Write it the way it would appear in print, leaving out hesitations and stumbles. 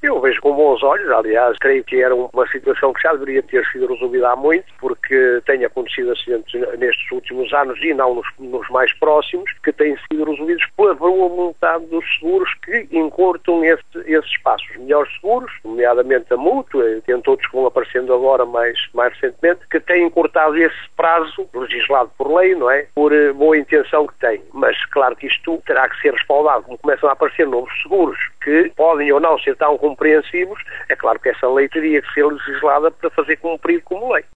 Eu vejo com bons olhos, aliás, creio que era uma situação que já deveria ter sido resolvida há muito, porque tem acontecido acidentes nestes últimos anos e não nos mais próximos, que têm sido resolvidos pela boa vontade dos seguros que encurtam esses passos. Os melhores seguros, nomeadamente a Mútua, e todos que vão aparecendo agora mais recentemente, que têm encurtado esse prazo, legislado por lei, não é? Por boa intenção que têm. Mas claro que isto terá que ser respaldado. Como começam a aparecer novos seguros que podem ou não ser tão compreensivos, é claro que essa lei teria que ser legislada para fazer cumprir como lei.